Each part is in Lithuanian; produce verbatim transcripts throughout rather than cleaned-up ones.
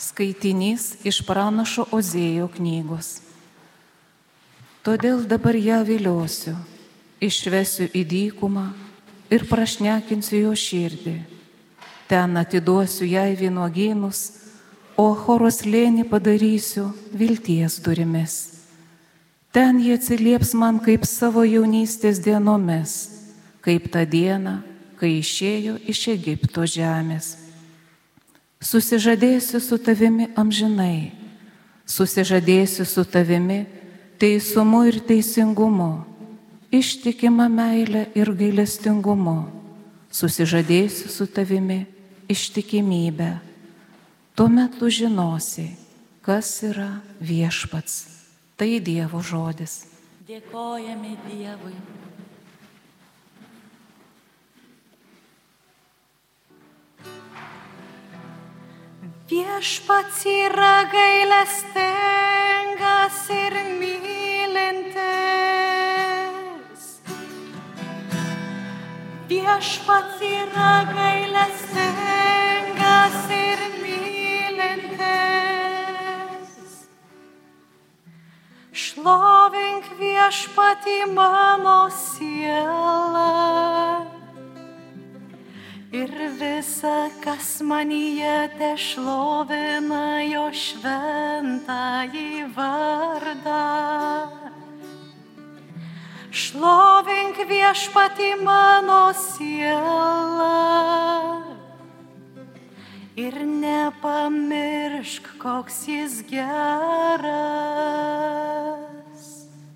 Skaitinys iš pranašo Ozėjo knygos. Todėl dabar ją viliosiu, išvesiu į dykumą ir prašnekinsiu jo širdį. Ten atiduosiu jai vynuogynus, o Choros slėnį padarysiu vilties durimis. Ten jie atsilieps man kaip savo jaunystės dienomis, kaip tą dieną, kai išėjo iš Egipto žemės. Susižadėsiu su tavimi amžinai, susižadėsiu su tavimi teisumu ir teisingumu, ištikima meilė ir gailestingumu, susižadėsiu su tavimi ištikimybę. Tuomet tu žinosi, kas yra viešpats. Tai Dievo žodis. Dėkojame Dievui. Viešpats yra gailestingas ir mylintis. Viešpats yra gailestingas ir mylintis. Šlovink Viešpatį mano siela. Ir visa, kas manyje tešlovina jo šventąjį vardą. Šlovink Viešpatį mano siela. Ir nepamiršk, koks jis geras.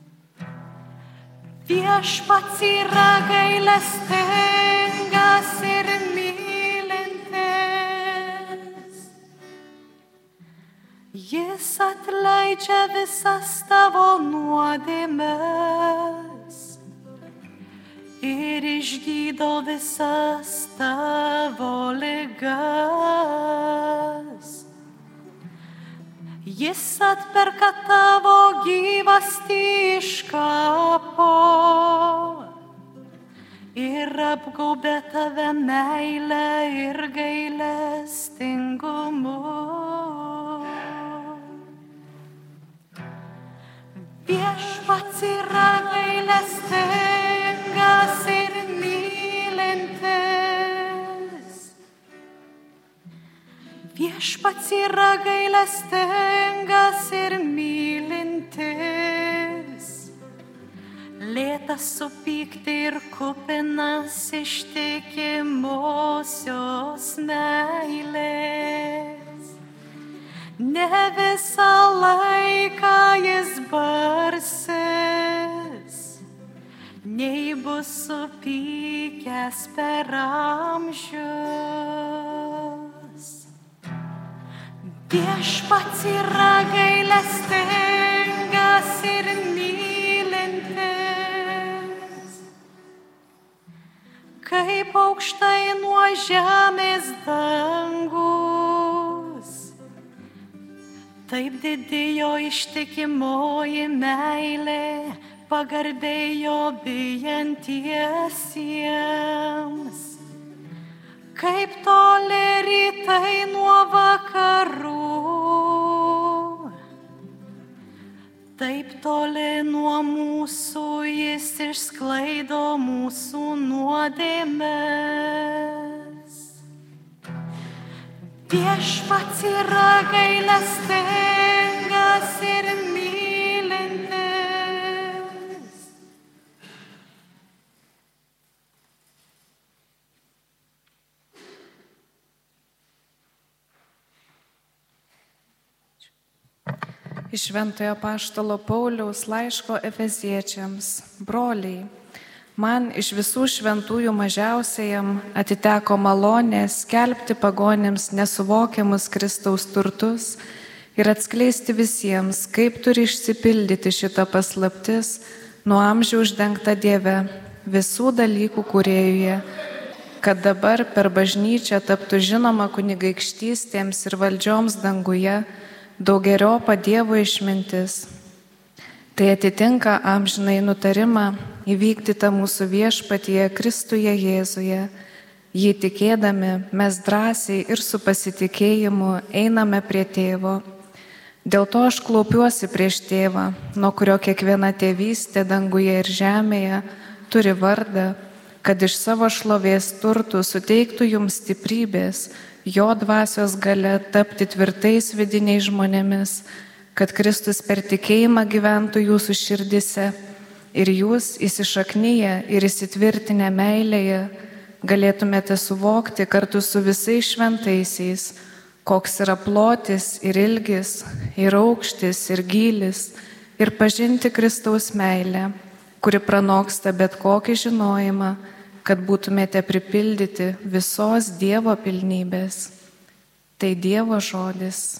Viešpats yra gailestingas ir mylintis. Jis atleidžia visas tavo nuodėmes ir išgydo visas tavo ligas. Jis atperka tavo gyvastį iš kapo ir apgaubia tave meilę ir gailestingumu. Viešpats yra gailestingas ir mylintis. Viešpats yra gailestingas ir mylintis. Lėtas supykti ir kupinas ištikimosios meilės. Ne visą laiką jis barsis, nei bus supykęs per amžius. Viešpats yra gailestingas ir mylintis. Kaip aukštai nuo žemės dangus, taip didi jo ištikimoji meilė pagarbiai jo bijantiesiems. Kaip toli rytai nuo vakarų, taip toli nuo mūsų jis išsklaido mūsų nuodėmes. Viešpats yra gailestingas ir mylintis. Iš Šventojo apaštalo Pauliaus laiško Efeziečiams. Broliai, man iš visų šventųjų mažiausiajam atiteko malonė skelbti pagonims nesuvokiamus Kristaus turtus ir atskleisti visiems, kaip turi išsipildyti šita paslaptis nuo amžių uždengta Dieve, visų dalykų kūrėjuje, kad dabar per bažnyčią taptų žinoma kunigaikštystėms ir valdžioms danguje daugeriopą Dievo išmintis. Tai atitinka amžinai nutarimą įvykdytą mūsų viešpatyje Kristuje Jėzuje, Jį tikėdami mes drąsiai ir su pasitikėjimu einame prie Tėvo. Dėl to aš klaupiuosi prieš Tėvą, nuo kurio kiekviena tėvystė danguje ir žemėje turi vardą, kad iš savo šlovės turtų suteiktų jums stiprybės, jo dvasios galia tapti tvirtais vidiniais žmonėmis, kad Kristus per tikėjimą gyventų jūsų širdise ir jūs įsišaknyję ir įsitvirtinę meilėje galėtumėte suvokti kartu su visais šventaisiais, koks yra plotis ir ilgis, ir aukštis, ir gylis, ir pažinti Kristaus meilę, kuri pranoksta bet kokį žinojimą, kad būtumėte pripildyti visos Dievo pilnybės. Tai Dievo žodis.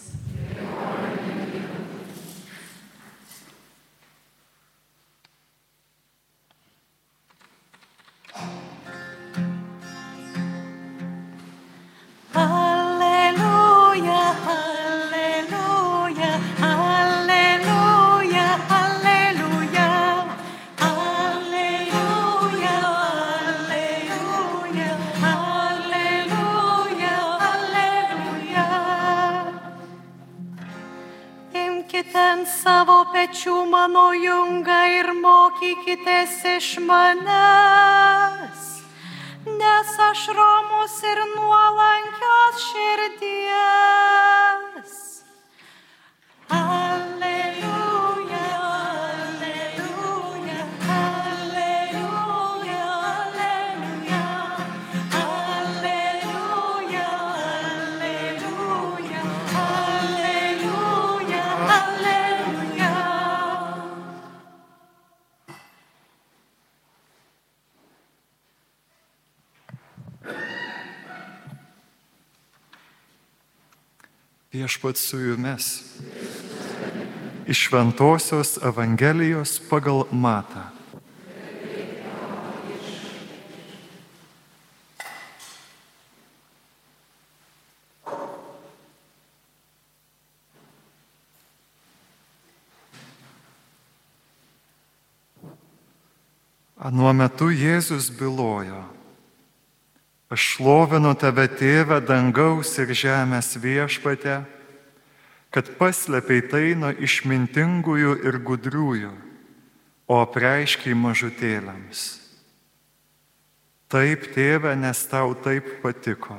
Savo pečių mano jungą ir mokykitės iš manęs, nes aš romus ir nuolankios širdies. Alleluja, alleluja, alleluja, alleluja, alleluja, alleluja, alleluja, alleluja. Viešpats su jumis. Iš Šventosios Evangelijos pagal Matą. Anuo metu Jėzus bylojo: Aš šlovinu tave, Tėve, dangaus ir žemės Viešpatie, kad paslėpei tai nuo išmintingųjų ir gudriųjų, o apreiškei mažutėliams. Taip, Tėve, nes tau taip patiko.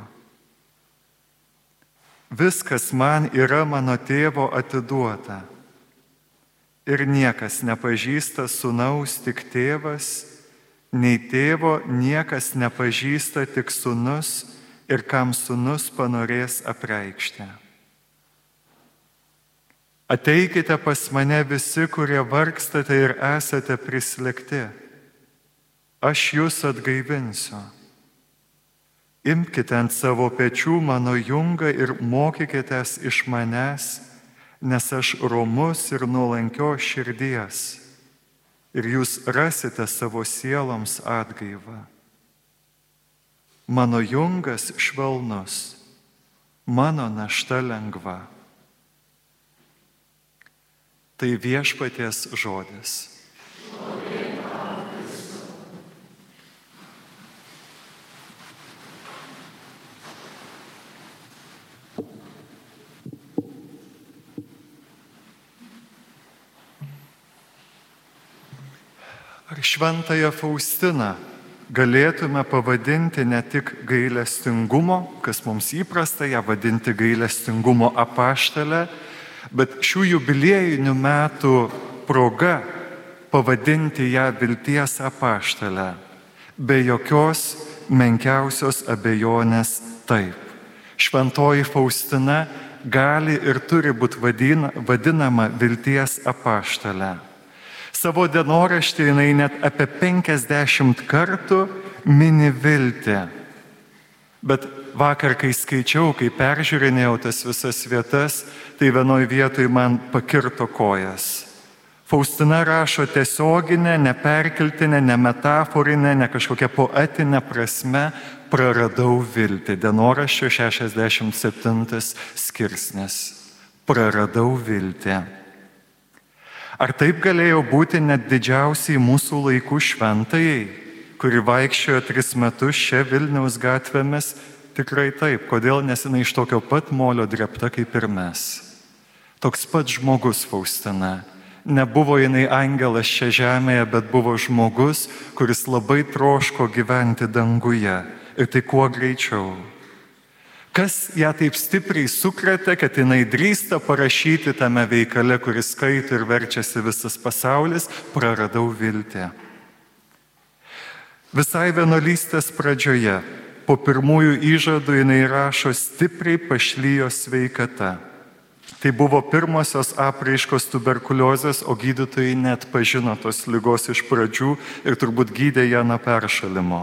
Viskas man yra mano Tėvo atiduota, ir niekas nepažįsta sūnaus tik Tėvas, nei Tėvo niekas nepažįsta tik sūnus ir kam sūnus panorės apreikšti. Ateikite pas mane visi, kurie vargstate ir esate prislėgti. Aš jūs atgaivinsiu. Imkite ant savo pečių mano jungą ir mokykitės iš manęs, nes aš romus ir nuolankios širdies. Ir jūs rasite savo sieloms atgaivą. Mano jungas švelnus, mano našta lengva. Tai Viešpaties žodis. Ar Šventąją Faustiną galėtume pavadinti ne tik gailestingumo, kas mums įprasta ją vadinti gailestingumo apaštale, bet šių jubiliejinių metų proga pavadinti ją vilties apaštale, be jokios menkiausios abejonės taip. Šventoji Faustina gali ir turi būti vadina, vadinama vilties apaštale. Savo dienoraštį jinai net apie penkiasdešimt kartų mini viltį. Bet vakar, kai skaičiau, kai peržiūrinėjau tas visas vietas, tai vienoj vietoj man pakirto kojas. Faustina rašo tiesioginę, neperkeltinę, ne metaforinę, ne kažkokią poetinę prasme, praradau viltį. Dienoraščio šešiasdešimt septintas skirsnis. Praradau viltį. Ar taip galėjo būti net didžiausiai mūsų laikų šventajai? kuri vaikščiojo tris metus čia Vilniaus gatvėmis, tikrai taip. Kodėl? Nes jinai iš tokio pat molio drėbta kaip ir mes. Toks pat žmogus Faustina. Nebuvo jinai angelas čia žemėje, bet buvo žmogus, kuris labai troško gyventi danguje. Ir tai kuo greičiau. Kas ją taip stipriai sukrėtė, kad jinai drįsta parašyti tame veikale, kuris skaito ir verčiasi visas pasaulis, praradau viltį. Visai vienuolystės pradžioje, po pirmųjų įžadų jinai rašo, stipriai pašlijo sveikata. Tai buvo pirmosios apraiškos tuberkuliozės, o gydytojai net pažino tos ligos iš pradžių ir turbūt gydė ją nuo peršalimo.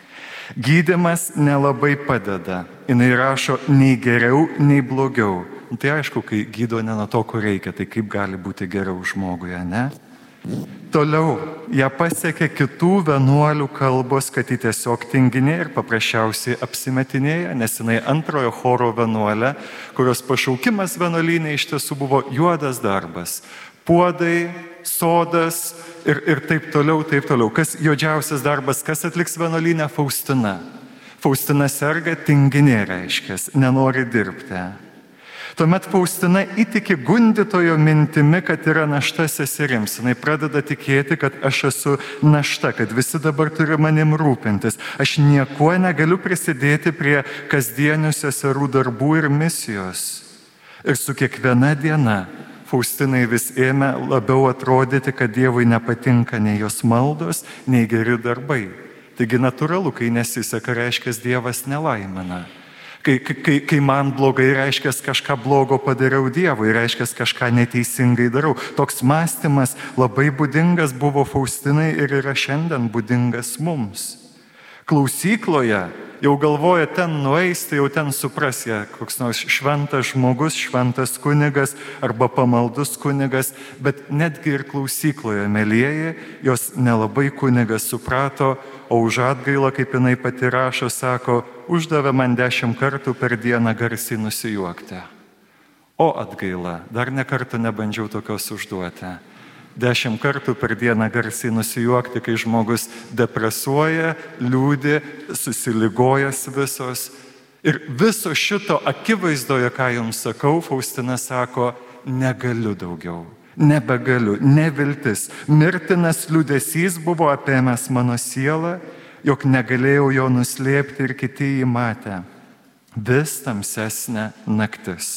Gydymas nelabai padeda. Jinai rašo nei geriau, nei blogiau. Tai aišku, kai gydo ne nuo to, ko reikia, tai kaip gali būti geriau žmoguje, ne? Toliau, ją pasiekė kitų vienuolių kalbos, kad ji tiesiog tinginė ir paprasčiausiai apsimetinėja, nes jinai antrojo choro vienuolė, kurios pašaukimas vienuolynė iš tiesų buvo juodas darbas. Puodai, sodas ir, ir taip toliau, taip toliau. Kas juodžiausias darbas, kas atliks vienuolynę? Faustina. Faustina serga, tinginė reiškia, nenori dirbti. Tuomet Faustina įtiki gundytojo mintimi, kad yra našta seserims. Jis pradeda tikėti, kad aš esu našta, kad visi dabar turi manim rūpintis. Aš niekuo negaliu prisidėti prie kasdienių seserų darbų ir misijos. Ir su kiekviena diena Faustinai vis ėmė labiau atrodyti, kad Dievui nepatinka nei jos maldos, nei geri darbai. Taigi natūralu, kai nesiseka, reiškia, Dievas nelaimina. Kai, kai, kai man blogai, reiškia, kažką blogo padariau Dievui, reiškia, kažką neteisingai darau. Toks mąstymas labai būdingas buvo Faustinai ir yra šiandien būdingas mums. Klausykloje jau galvoja, ten nueis, tai jau ten supras ją, koks nors šventas žmogus, šventas kunigas arba pamaldus kunigas, bet netgi ir klausykloje, mielieji, jos nelabai kunigas suprato, o už atgailą, kaip jinai pati rašo, sako, uždavė man dešimt kartų per dieną garsiai nusijuokti. O atgaila, dar ne kartą nebandžiau tokios užduoti. Dešimt kartų per dieną garsiai nusijuokti, kai žmogus depresuoja, liūdi, susiligojas visos. Ir viso šito akivaizdoje, ką jums sakau, Faustina sako, negaliu daugiau, nebegaliu, neviltis. Mirtinas liūdesys buvo apėmęs mano sielą, jog negalėjau jo nuslėpti ir kiti jį matė. Vis tamsesnė naktis.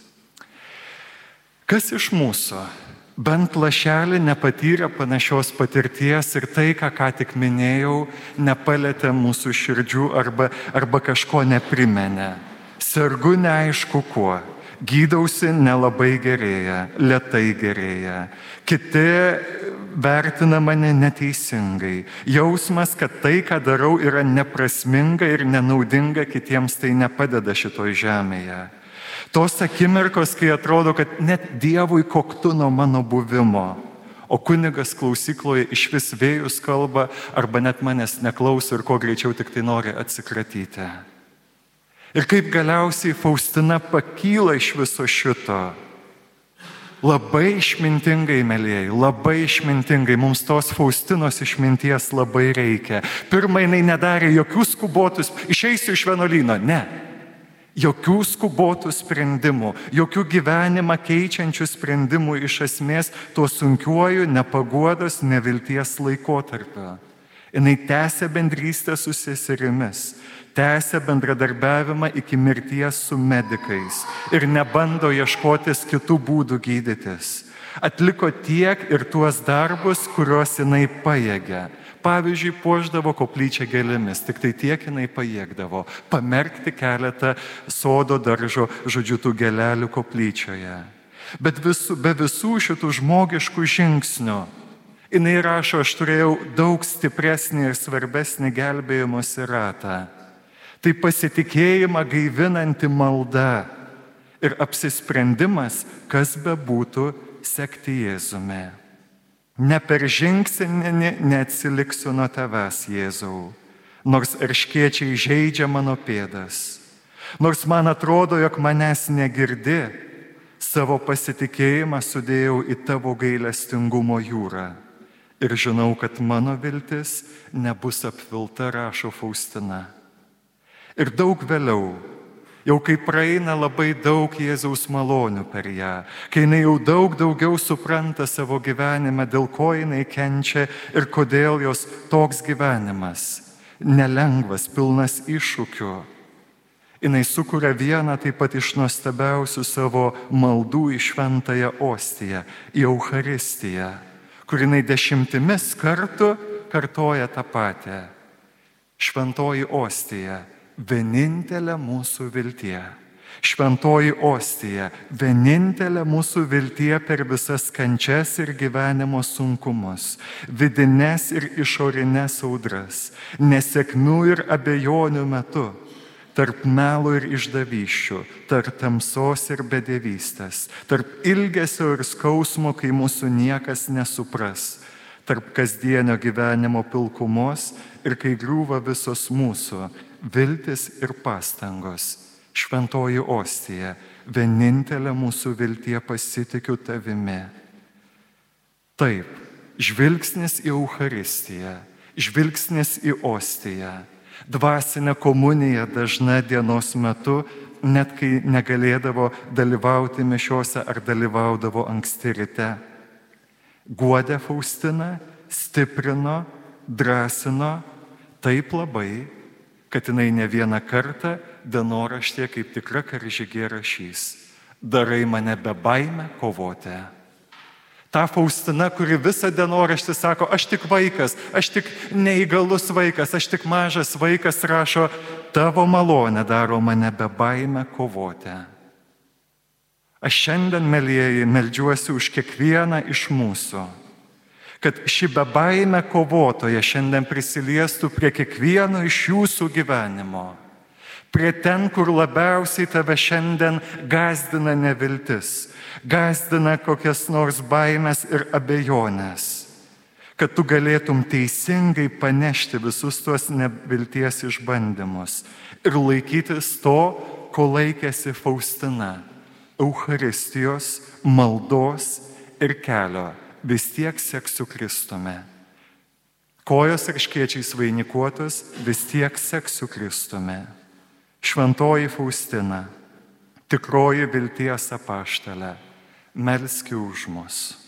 Kas iš mūsų bent lašelį nepatyrė panašios patirties ir tai, ką ką tik minėjau, nepalėtė mūsų širdžių arba, arba kažko neprimenė. Sergu neaišku kuo, gydausi nelabai gerėja, lėtai gerėja. Kiti vertina mane neteisingai. Jausmas, kad tai, ką darau, yra neprasminga ir nenaudinga, kitiems tai nepadeda šitoj žemėje. Tos akimirkos, kai atrodo, kad net Dievui koktu nuo mano buvimo, o kunigas klausykloje iš vis vėjus kalba arba net manęs neklauso ir kuo greičiau tik tai nori atsikratyti. Ir kaip galiausiai Faustina pakyla iš viso šito. Labai išmintingai, mielieji, labai išmintingai, mums tos Faustinos išminties labai reikia. Pirma, jinai nedarė jokių skubotus, išeisiu iš vienuolyno, ne. Jokių skubotų sprendimų, jokių gyvenimą keičiančių sprendimų iš esmės tuo sunkiuoju nepaguodos, nevilties laikotarpiu. Jinai tęsia bendrystę su seserimis, tęsia bendradarbiavimą iki mirties su medikais ir nebando ieškotis kitų būdų gydytis. Atliko tiek ir tuos darbus, kuriuos jinai pajėgia. Pavyzdžiui, puošdavo koplyčią gėlėmis, tik tai tiek jinai pajėgdavo pamerkti keletą sodo daržo, žodžiu, tų gėlelių koplyčioje. Bet visų, be visų šitų žmogiškų žingsnių, jinai rašo, aš turėjau daug stipresnį ir svarbesnį gelbėjimosi ratą. Tai pasitikėjimą gaivinanti malda ir apsisprendimas, kas bebūtų, sekti Jėzumi. Neperžingsinį, neatsiliksiu nuo tavęs, Jėzau, nors erškėčiai žeidžia mano pėdas, nors man atrodo, jog manęs negirdi, savo pasitikėjimą sudėjau į tavo gailestingumo jūrą Ir žinau, kad mano viltis nebus apvilta, rašo Faustina. Ir daug vėliau, jau kai praeina labai daug Jėzaus malonių per ją, kai jinai jau daug daugiau supranta savo gyvenime, dėl ko jinai kenčia ir kodėl jos toks gyvenimas, nelengvas, pilnas iššūkių, jinai sukuria vieną taip pat iš nuostabiausių savo maldų į šventąją ostiją, į Eucharistiją, kur jinai dešimtimis kartų kartoja tą patį. Šventoji ostija, vienintelė mūsų viltie. Šventoji ostija, vienintelė mūsų viltie per visas kančias ir gyvenimo sunkumus, vidines ir išorinės audras, nesėkmių ir abejonių metu, tarp melo ir išdavysčių, tarp tamsos ir bedevystės, tarp ilgesio ir skausmo, kai mūsų niekas nesupras, tarp kasdienio gyvenimo pilkumos ir kai griūva visos mūsų viltis ir pastangos. Šventoji ostija, vienintelė mūsų viltie, pasitikiu tavimi. Taip, žvilgsnis į Eucharistiją, žvilgsnis į ostiją, dvasinė komunija dažna dienos metu, net kai negalėdavo dalyvauti mišiose ar dalyvaudavo anksti ryte. Guodė Faustiną, stiprino, drąsino taip labai, kad jinai ne vieną kartą dienoraštyje kaip tikra karžygė rašys: darai mane be baimę kovoti. Ta Faustina, kuri visą dienoraštį sako, aš tik vaikas, aš tik neįgalus vaikas, aš tik mažas vaikas, rašo, tavo malonė daro mane be baimę kovoti. Aš šiandien, mielieji, meldžiuosi už kiekvieną iš mūsų, kad ši bebaimė kovotoja šiandien prisiliestų prie kiekvieno iš jūsų gyvenimo, prie ten, kur labiausiai tave šiandien gazdina neviltis, gazdina kokias nors baimės ir abejonės, kad tu galėtum teisingai panešti visus tuos nevilties išbandymus ir laikytis to, ko laikėsi Faustina, Eucharistijos, maldos ir kelio. Vis tiek seksiu Kristumi. Kojos erškėčiais vainikuotos, vis tiek seksiu Kristumi. Šventoji Faustina, tikroji vilties apaštalė, melski už mus.